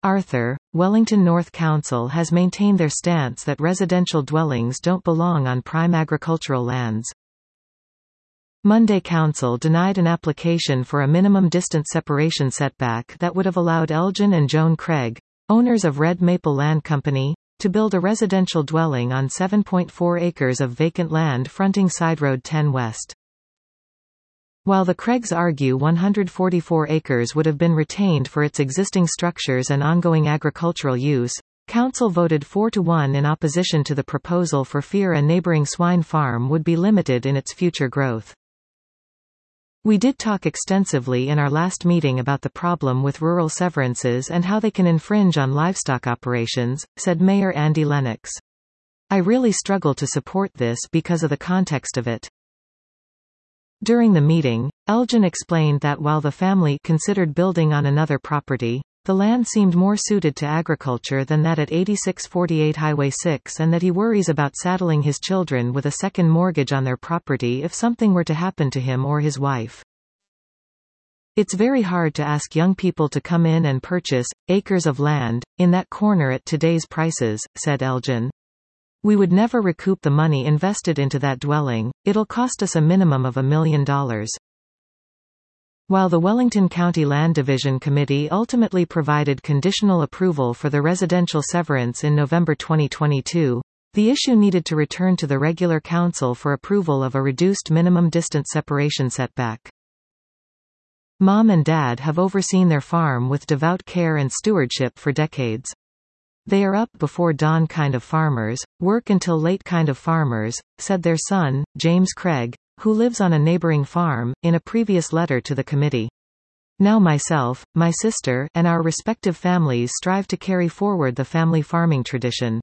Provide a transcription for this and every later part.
Arthur, Wellington North Council has maintained their stance that residential dwellings don't belong on prime agricultural lands. Monday Council denied an application for a minimum distance separation setback that would have allowed Elgin and Joan Craig, owners of Red Maple Land Company, to build a residential dwelling on 7.4 acres of vacant land fronting Side Road 10 West. While the Craigs argue 144 acres would have been retained for its existing structures and ongoing agricultural use, Council voted 4-1 in opposition to the proposal for fear a neighbouring swine farm would be limited in its future growth. We did talk extensively in our last meeting about the problem with rural severances and how they can infringe on livestock operations, said Mayor Andy Lennox. I really struggle to support this because of the context of it. During the meeting, Elgin explained that while the family considered building on another property, the land seemed more suited to agriculture than that at 8648 Highway 6 and that he worries about saddling his children with a second mortgage on their property if something were to happen to him or his wife. It's very hard to ask young people to come in and purchase acres of land in that corner at today's prices, said Elgin. We would never recoup the money invested into that dwelling. It'll cost us a minimum of $1 million. While the Wellington County Land Division Committee ultimately provided conditional approval for the residential severance in November 2022, the issue needed to return to the regular council for approval of a reduced minimum distance separation setback. Mom and Dad have overseen their farm with devout care and stewardship for decades. They are up before dawn kind of farmers, work until late kind of farmers, said their son, James Craig, who lives on a neighboring farm, in a previous letter to the committee. Now myself, my sister, and our respective families strive to carry forward the family farming tradition.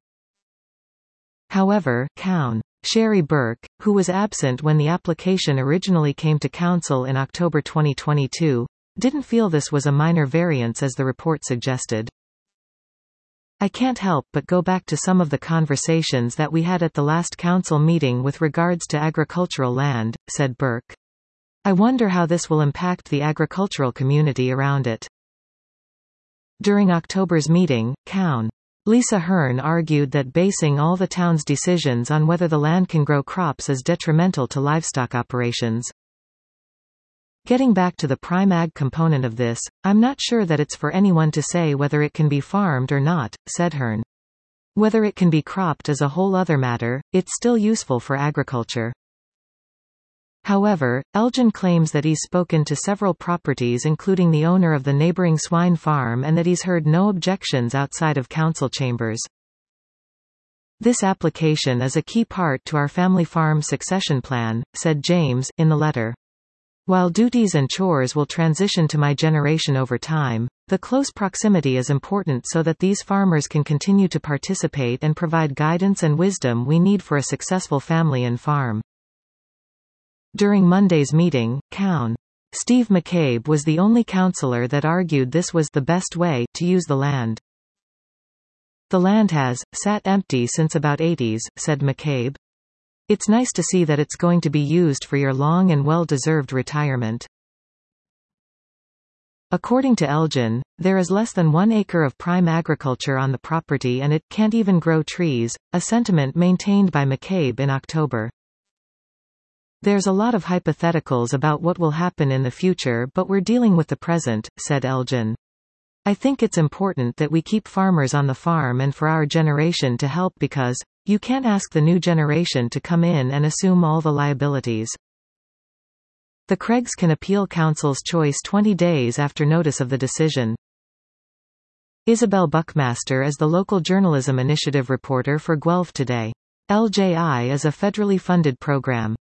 However, Coun. Sherry Burke, who was absent when the application originally came to council in October 2022, didn't feel this was a minor variance as the report suggested. I can't help but go back to some of the conversations that we had at the last council meeting with regards to agricultural land, said Burke. I wonder how this will impact the agricultural community around it. During October's meeting, Coun. Lisa Hearn argued that basing all the town's decisions on whether the land can grow crops is detrimental to livestock operations. Getting back to the prime ag component of this, I'm not sure that it's for anyone to say whether it can be farmed or not, said Hearn. Whether it can be cropped is a whole other matter, it's still useful for agriculture. However, Elgin claims that he's spoken to several properties including the owner of the neighboring swine farm and that he's heard no objections outside of council chambers. This application is a key part to our family farm succession plan, said James, in the letter. While duties and chores will transition to my generation over time, the close proximity is important so that these farmers can continue to participate and provide guidance and wisdom we need for a successful family and farm. During Monday's meeting, Coun. Steve McCabe was the only councillor that argued this was the best way to use the land. The land has sat empty since about 80s, said McCabe. It's nice to see that it's going to be used for your long and well-deserved retirement. According to Elgin, there is less than 1 acre of prime agriculture on the property and it can't even grow trees, a sentiment maintained by McCabe in October. There's a lot of hypotheticals about what will happen in the future, but we're dealing with the present, said Elgin. I think it's important that we keep farmers on the farm and for our generation to help because you can't ask the new generation to come in and assume all the liabilities. The Craigs can appeal council's choice 20 days after notice of the decision. Isabel Buckmaster is the local journalism initiative reporter for Guelph Today. LJI is a federally funded program.